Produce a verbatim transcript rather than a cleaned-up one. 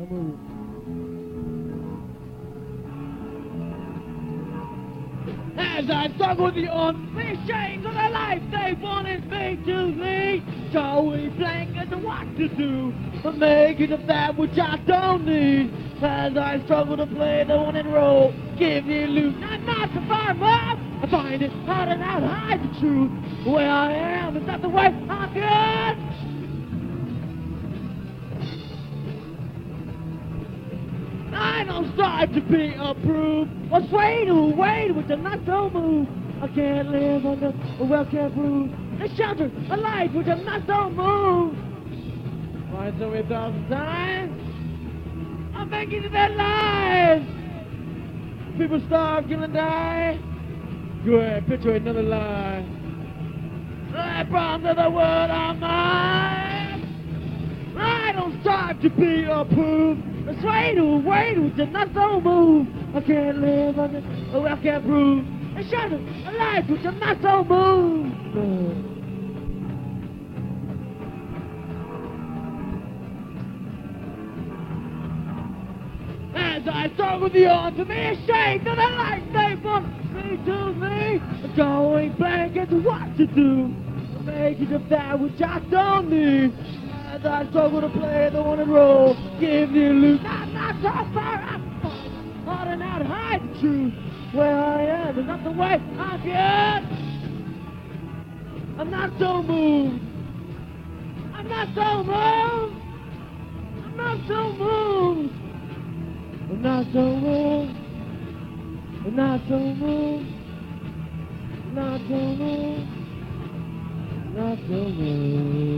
so moved. As I struggle with the unfinished chains of the life they wanted me to lead, so blank as to what to do, but making of that which I don't need. As I struggle to play the one and roll, give the illusion I'm not the farmer. I find it hard to not hide the truth. The way I am is not the way I'm good. I don't strive to be approved. Or sway to wait with the not so move. I can't live under a well-kept roof. The shelter, a life with a not so move. Why so many thousand times? I'm making it their lives. People starve, kill and die. Go ahead, picture another lie. The problems of the world are mine. I don't strive to be approved. The sway to wait with the not so move. I can't live under a well-kept roof. The shelter, a life with the not so move. As I struggle with the odds of me ashamed of the life they want me to lead, I'm going blank as to what to do, making of that which I don't need. As I struggle to play the one and roll, give the illusion I'm not so far up, hard and out hide the truth. Where I am is not the way I'm yet. I'm not so moved. I'm not so moved. I'm not so moved. I'm not so moved. I'm not so moved. I'm not so moved. I'm not so moved.